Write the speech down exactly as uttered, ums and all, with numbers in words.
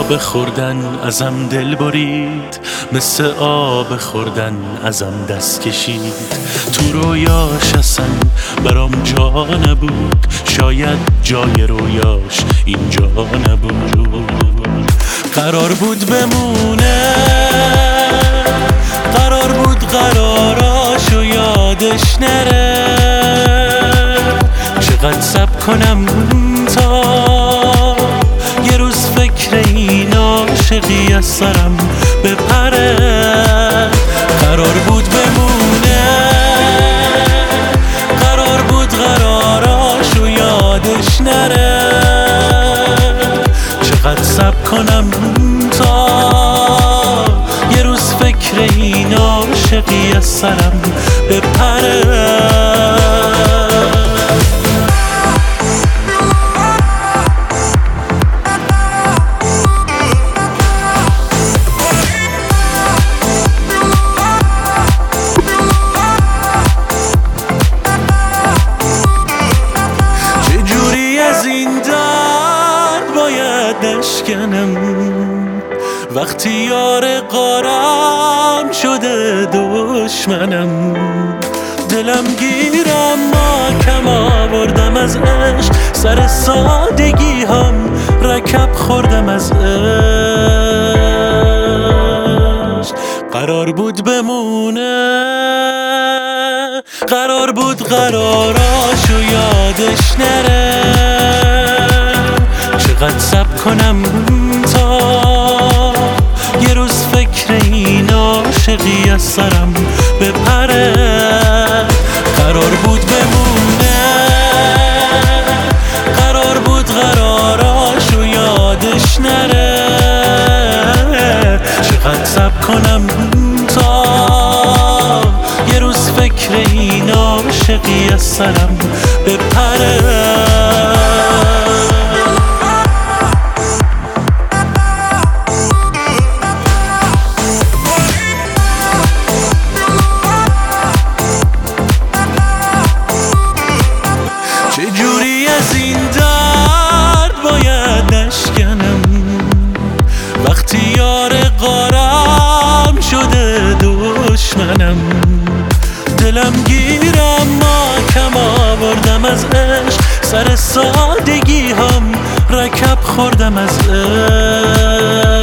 آب خوردن ازم دل برید، مثل آب خوردن ازم دست کشید. تو رویاش اصلا برام جا نبود، شاید جای رویاش اینجا نبود. قرار بود بمونه، قرار بود قراراشو یادش نره. چقدر صبر کنم تا یه روز فکر این عاشقی از سرم بپره. قرار بود بمونه، قرار بود قراراشو یادش نره. چقدر صبر کنم تا یه روز فکر این عاشقی از سرم بپره. نشکنم وقتی یار قارم شده دشمنم. دلم گیرم ما کم آوردم از عشق، سر سادگی هم رکب خوردم از عشق. قرار بود بمونه، قرار بود قراراشو یادش نره. چقدر صبر کنم تا یه روز فکر این عاشقی از سرم بپره. قرار بود بمونه، قرار بود قراراشو یادش نره. چقدر صبر کنم تا یه روز فکر این عاشقی از سرم بپره. چجوری از این درد باید نشکنم وقتی یار قارم شده دشمنم. دلم گیرم ما کم آوردم از عشق، سر سادگی هم رکب خوردم از عشق.